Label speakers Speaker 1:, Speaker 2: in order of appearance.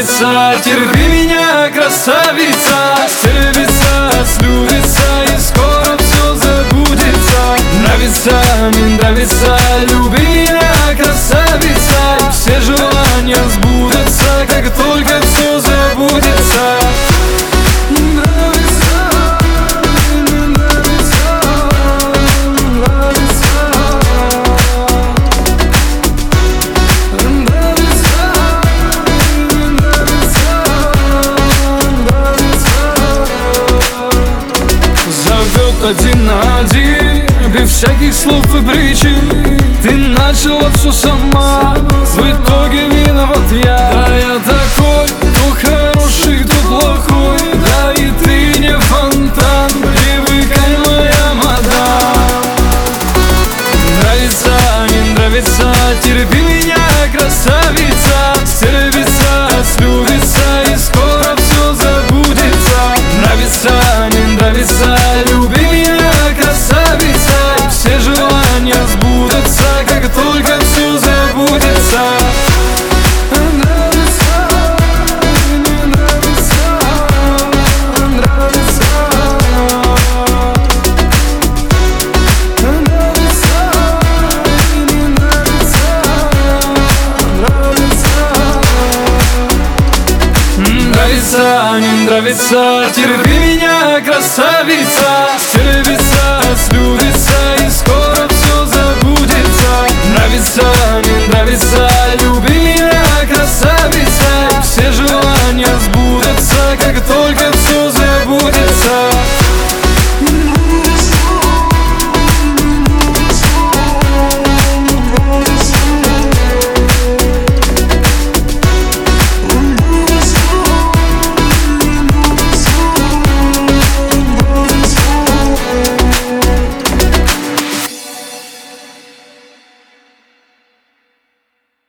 Speaker 1: нравится, терпи меня, красавица. Стервится, слюбится и скоро все забудется. Нравится, не нравится, люби меня, красавица. И все желания сбудутся, как только все забудется. Один на один, без всяких слов и причин. Ты начала все сама, в итоге виноват я. Да я такой, то хороший, то плохой. Да и ты не фонтан, привыкай, моя мадам. Нравится, не нравится, терпи меня, красавица. Стервится, слюбится и скоро все забудется. Нравится, не нравится, люби меня, красавица. И все желания сбудутся, как только все забудется. Нравится, не нравится, нравится. Нравится, не нравится, нравится. Нравится, не нравится, терпи меня, красавица. Стервится, слюбится и скоро все забудется. Нравится, не нравится, люби меня, красавица. И все желания сбудутся, как только